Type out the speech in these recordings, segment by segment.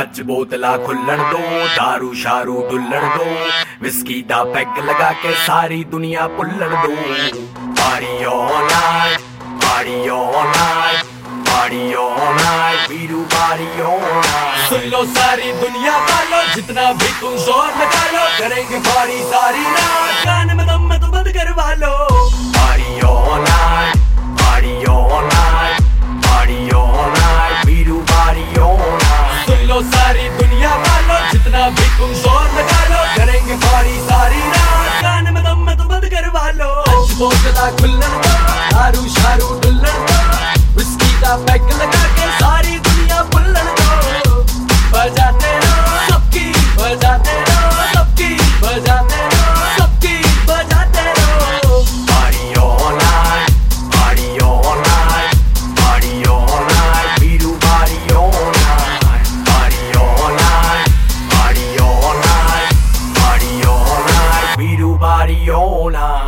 अज बोतला खुल्लण दो, दारू शारू डुल्लण दो, विस्की दा पैग लगा के सारी दुनिया पुल्लण दो। Party all night, party all night, party all night, Veeru party all night. सुन लो सारी दुनिया वालों, जितना भी तुम जोर लगा लो, करेंगे पार्टी सारी रात, गाने में दम तो बंद करवा लो। Party all night, party all night, party all night, Veeru party all night. सुन लो सारी दुनिया वालों, जितना भी तुम जोर लगा लो, करेंगे पार्टी सारी रात, गाने में दम तो बंद करवा लो। आज बोतला खुल्लण दो, दारू शारू डुल्लण दो, विस्की दा पैग लगा के सारी दुनिया पुल्लण दो। बजाते रहो सबकी, बजाते रहो सबकी, बजाते रहो सबकी, बजाते रहो। Party all night, party all night, party all night, Veeru party all night. Party all night, party all night, party all night, Veeru party all night.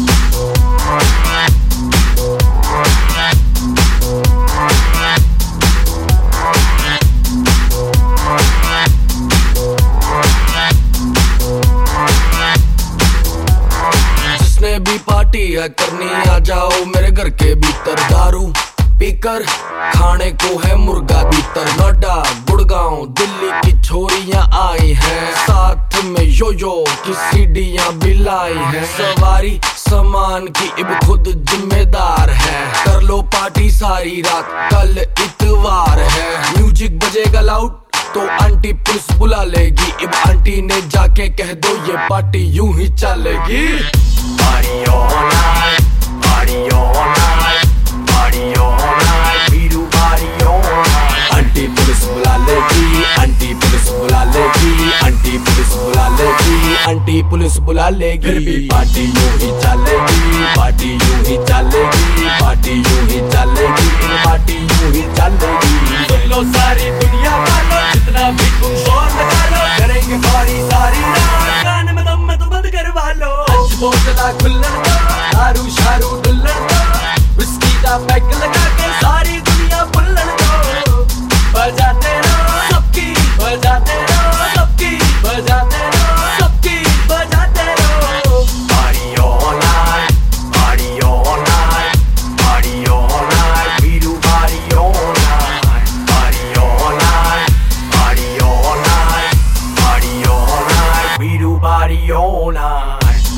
भी पार्टी है करनी, आ जाओ मेरे घर के भीतर, दारू पीकर खाने को है मुर्गा भीतर। नोएडा गुड़गांव दिल्ली की छोरियां आई हैं, साथ में यो की सीढ़ियां भी लाई हैं। सवारी सामान की इब खुद जिम्मेदार है, कर लो पार्टी सारी रात, कल इतवार है। म्यूजिक बजेगा लाउड तो आंटी पुलिस बुला लेगी, इब आंटी ने जाके कह दो ये पार्टी यूं ही चलेगी। Party all night, party all night, party all night, Veeru party all night. Aunty police बुला लेगी, आंटी पुलिस बुला लेगी, आंटी पुलिस बुला लेगी, आंटी पुलिस बुला लेगी। फिर भी पार्टी यूं ही चलेगी, पार्टी यूं ही चलेगी, पार्टी यूं ही चलेगी, पार्टी यूं ही चलेगी। सुन लो सारी दुनिया वालों, जितना भी तुम जोर लगा लो, करेंगे पार्टी सारी रात, गाने में दम तो बंद करवा लो। आज बोतला खुल्लण दो, दारू शारू डुल्लण दो, विस्की दा पैग लगा के सारी दुनिया पुल्लण दो। बजाते रहो सबकी, बजाते रहो सबकी, बजाते रहो सबकी, बजाते रहो। Party all night, party all night, party all night, Veeru party all night. Party all night, party all night, party all night, Veeru party all night.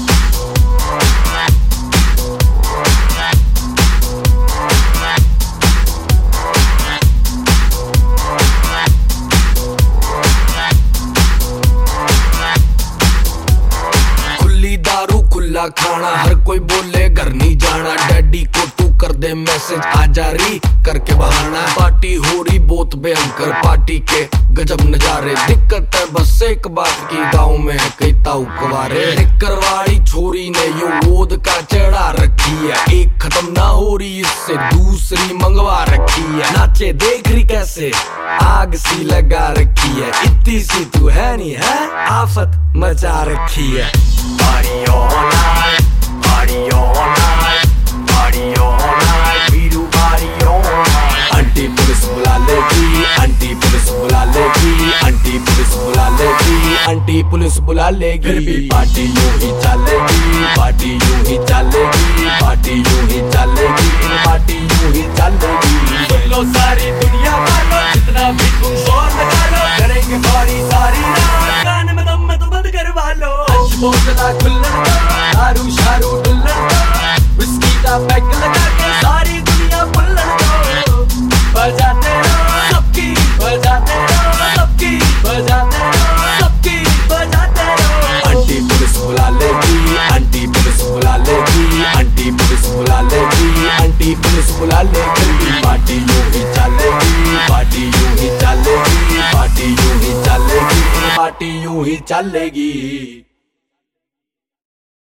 खुला खाना, हर कोई बोले घर नहीं जाना, डैडी को तू कर दे मैसेज, आजा री करके बहाना। पार्टी हो रही बहुत भयंकर, पार्टी के गजब नजारे, दिक्कत है बस एक बात की, गाँव में है कई ताऊ कुंवारे। करवाड़ी छोरी ने यो वोद का चढ़ा रखी है, एक खत्म ना हो रही इससे दूसरी मंगवा रखी है। नाचे देख रही कैसे आग सी लगा रखी है, इतनी सी तू है नहीं है, आफत मचा रखी है। Party all night, party all night, party all night, Veeru party all night. Aunty police बुला लेगी, आंटी पुलिस बुला लेगी, आंटी पुलिस बुला लेगी, आंटी पुलिस बुला लेगी। फिर भी पार्टी यूं ही चलेगी, पार्टी यूं ही चलेगी, पार्टी यूं ही चलेगी, पार्टी यूं ही चलेगी। सुन लो सारी दुनिया वालों, जितना भी तुम जोर लगा लो, करेंगे पार्टी सारी रात, गाने में दम तो बंद करवा लो। आज बोतला खुल्लण दो, दारू शारू डुल्लण दो, विस्की दा पैग लगा के सारी दुनिया पुल्लण दो। बजाते रहो सबकी, बजाते रहो सबकी, बजाते रहो सबकी, बजाते रहो। आंटी पुलिस बुला लेगी, आंटी पुलिस बुला लेगी, आंटी पुलिस बुला लेगी, आंटी पुलिस बुला लेगी। पार्टी यूं ही चलेगी, पार्टी यूं ही चलेगी, पार्टी यूं ही चलेगी, पार्टी यूं ही चलेगी।